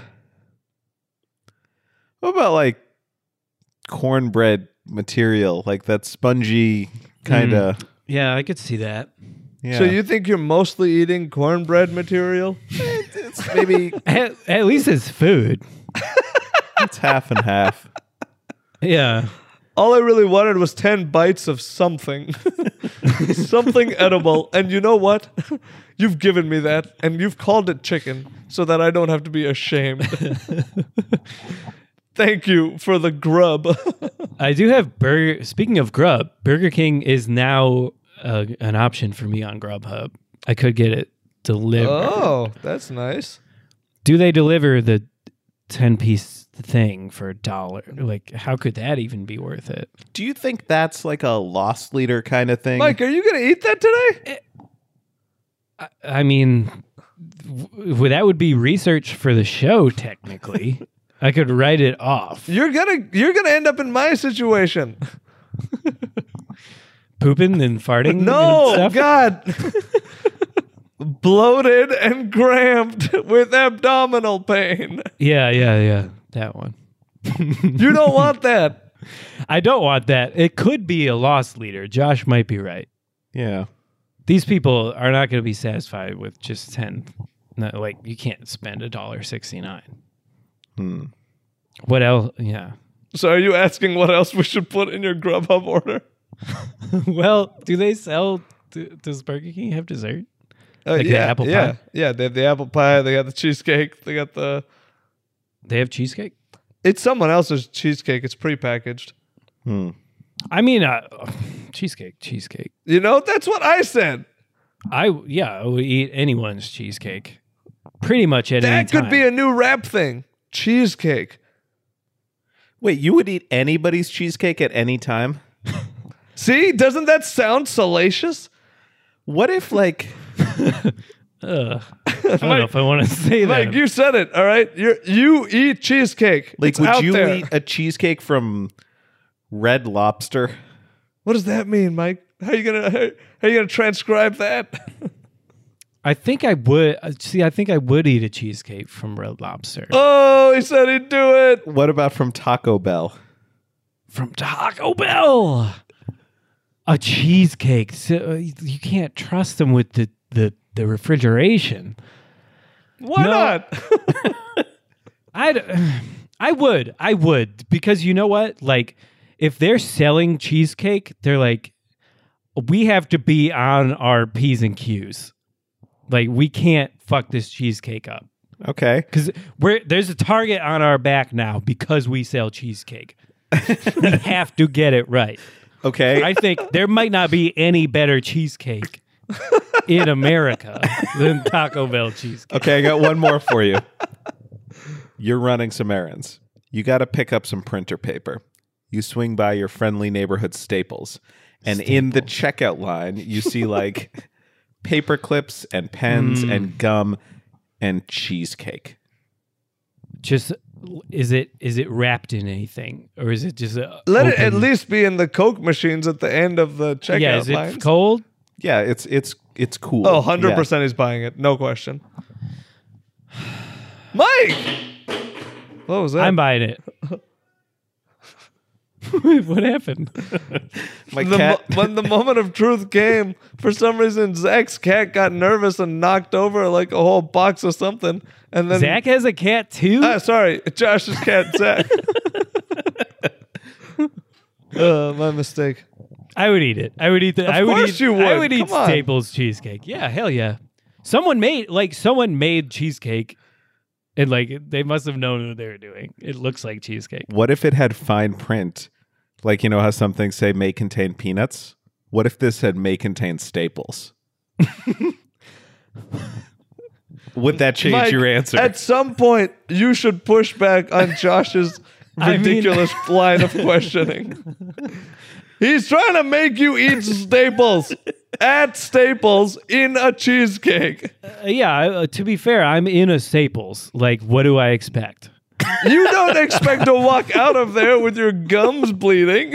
what about like cornbread material, like that spongy kind of. Yeah, I could see that. Yeah. So you think you're mostly eating cornbread material? it's maybe At least it's food. it's half and half. Yeah. All I really wanted was 10 bites of something. Something edible. And you know what? You've given me that, and you've called it chicken so that I don't have to be ashamed. Thank you for the grub. I do have burger. Speaking of Grub, Burger King is now an option for me on Grubhub. I could get it delivered. Oh, that's nice. Do they deliver the 10-piece thing for $1? Like, how could that even be worth it? Do you think that's like a lost leader kind of thing? Mike, are you going to eat that today? I mean, that would be research for the show, technically. I could write it off. You're gonna end up in my situation. Pooping and farting? No, and stuff? God. Bloated and cramped with abdominal pain. Yeah. That one. You don't want that. I don't want that. It could be a loss leader. Josh might be right. Yeah. These people are not going to be satisfied with just 10. No, like, you can't spend $1.69. What else? Yeah. So are you asking what else we should put in your Grubhub order? Well, do they sell? Does Burger King have dessert? Like the yeah, apple yeah, pie? yeah. They have the apple pie. They got the cheesecake. They got the. They have cheesecake? It's someone else's cheesecake. It's prepackaged. I mean, cheesecake. You know, that's what I said. I would eat anyone's cheesecake. Pretty much at any That time. could be a new rap thing. Cheesecake. Wait, you would eat anybody's cheesecake at any time? See, doesn't that sound salacious? What if like I don't know if I want to say that. Like you said it, all right? You eat cheesecake. like It's would out you there. eat a cheesecake from Red Lobster? What does that mean, Mike? How are you gonna transcribe that? I think I would. See, I think I would eat a cheesecake from Red Lobster. Oh, he said he'd do it. What about from Taco Bell? From Taco Bell. A cheesecake. So, you can't trust them with the refrigeration. Why No. not? I would because you know what? Like, if they're selling cheesecake, they're like, we have to be on our P's and Q's. Like, we can't fuck this cheesecake up Okay. because there's a target on our back now because we sell cheesecake. We have to get it right. Okay. I think there might not be any better cheesecake in America than Taco Bell cheesecake. Okay, I got one more for you. You're running some errands. You got to pick up some printer paper. You swing by your friendly neighborhood Staples. And in the checkout line, you see like paper clips and pens and gum and cheesecake. Just is it wrapped in anything or is it just Let it at open? least be in the Coke machines at the end of the checkout Yeah, is it lines. cold? Yeah, it's cool. Oh, 100% he's buying it. No question. Mike! What was that? I'm buying it. What happened? My cat. When the moment of truth came, for some reason, Zach's cat got nervous and knocked over like a whole box of something. And then Zach has a cat too? sorry, Josh's cat, Zach. My mistake. I would eat it. I would eat the. I would course eat, you would. I would eat Come on. Staples cheesecake. Yeah, hell yeah. Someone made cheesecake, and like they must have known what they were doing. It looks like cheesecake. What if it had fine print? Like, you know how some things say may contain peanuts? What if this said may contain staples? Would that change Mike, your answer? At some point, you should push back on Josh's I mean- ridiculous line of questioning. He's trying to make you eat Staples at Staples in a cheesecake. Yeah. To be fair, I'm in a Staples. Like, what do I expect? You don't expect to walk out of there with your gums bleeding.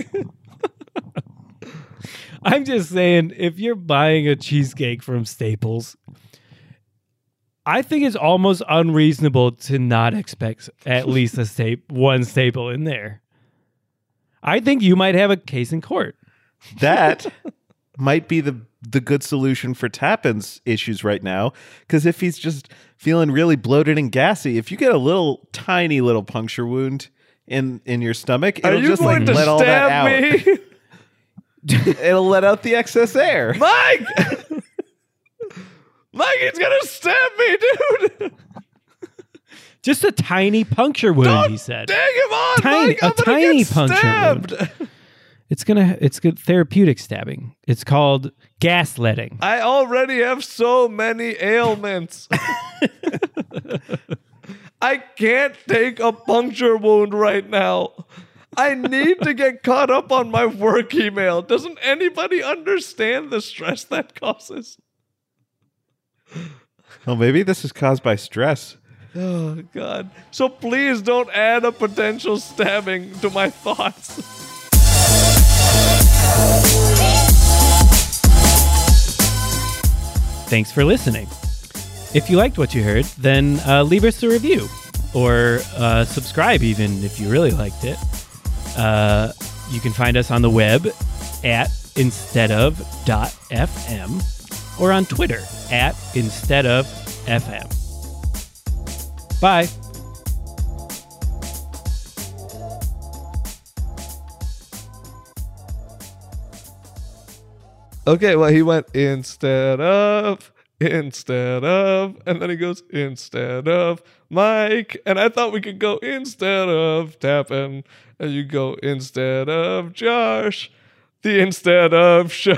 I'm just saying, if you're buying a cheesecake from Staples, I think it's almost unreasonable to not expect at least one staple in there. I think you might have a case in court. That might be the good solution for Tappan's issues right now. Because if he's just feeling really bloated and gassy, if you get a tiny little puncture wound in your stomach, it'll just like let all that out. Me? It'll let out the excess air. Mike! Mike, he's gonna stab me, dude! Just a tiny puncture wound, he said. Dang him on, Tiny, Mike! I'm a tiny get puncture stabbed. wound. It's good therapeutic stabbing. It's called gaslighting. I already have so many ailments. I can't take a puncture wound right now. I need to get caught up on my work email. Doesn't anybody understand the stress that causes? Well, maybe this is caused by stress. Oh, God. So please don't add a potential stabbing to my thoughts. Thanks for listening. If you liked what you heard, then leave us a review or subscribe even if you really liked it. You can find us on the web at insteadof.fm or on Twitter at insteadofnfm. Bye. Okay, well, he went instead of, and then he goes instead of Mike, and I thought we could go instead of Tappan, and you go instead of Josh, the instead of show.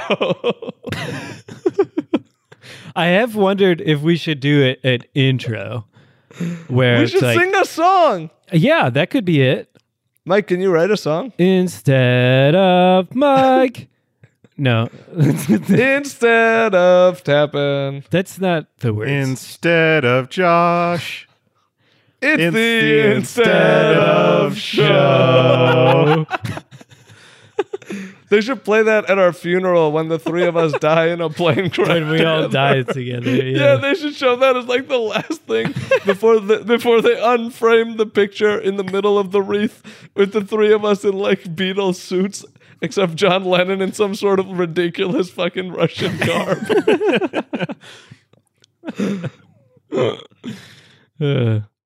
I have wondered if we should do an intro where We it's should like, sing a song. yeah, that could be it. Mike, can you write a song? Instead of Mike. No, Instead of Tappan. that's not the words. Instead of Josh. It's the instead of show. They should play that at our funeral when the three of us die in a plane crash. When we all together. die together. Yeah, they should show that as like the last thing before they unframe the picture in the middle of the wreath with the three of us in like Beatles suits, except John Lennon in some sort of ridiculous fucking Russian garb.